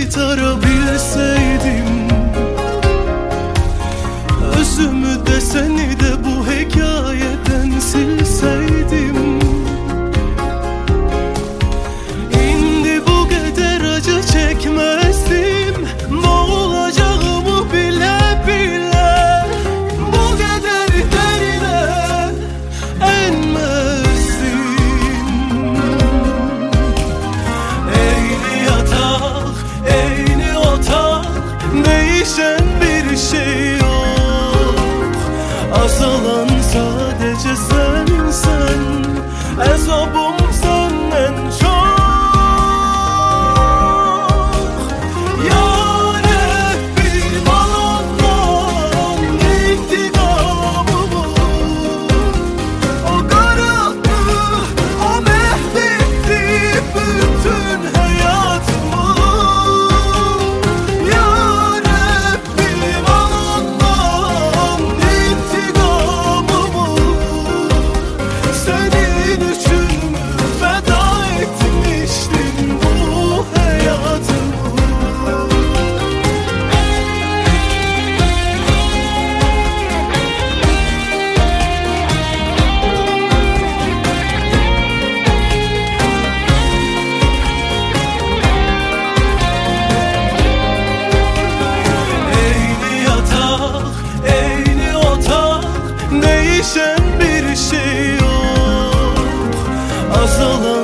kaytarabilseydim, özümü de seni de bu hikayeden silseydim, indi bu kadar acı çekmezdim. Boğulacağımı bile bile bu kadar derine enmezdim. Eyni yatak, eyni otak, değişen bir şey yok. Azalan sadece sen, azabım senden çok. Ya Rabbi, balondan intikamımı o kararttı, o mahvetti bütün hayatımı. Ya Rabbi, balondan intikamımı senin için feda etmiştim bu hayatımı. Eyni yatak, eyni otak, değişen bir şey yok. Azalan